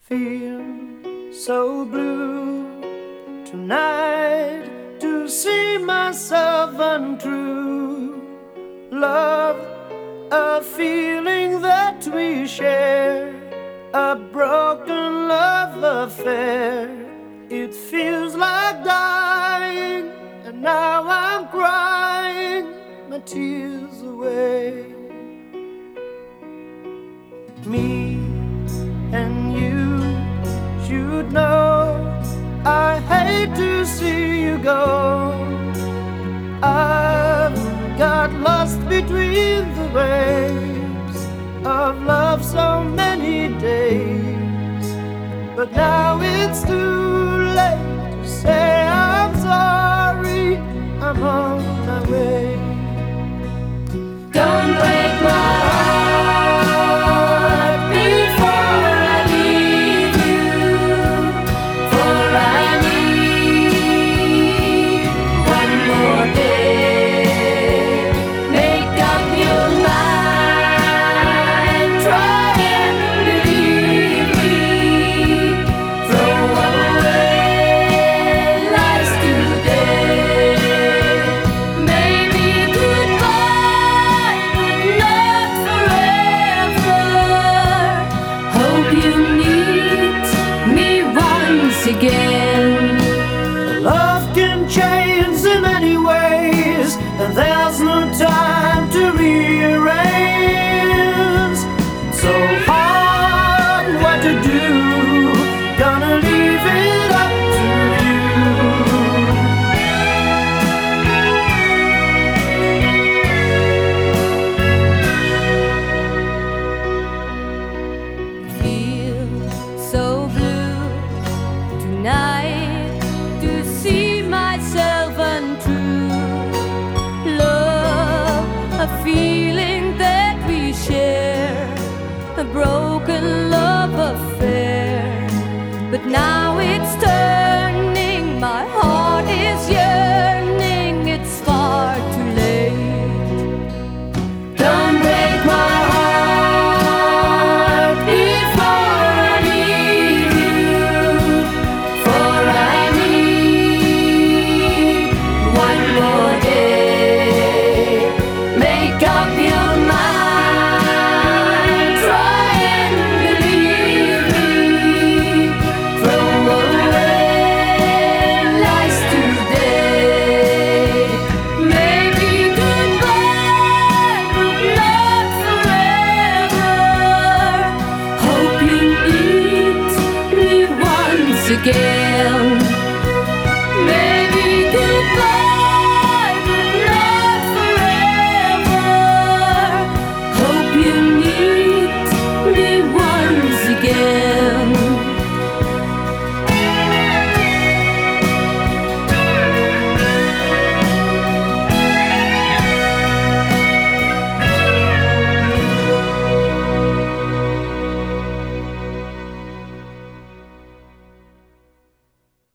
feel so blue tonight to see myself untrue. Love, a feeling that we share, a broken love affair. It feels like dying, and now I'm crying my tears away. Me and you should know I hate to see you go. I've got lost between the waves of love so many days, but now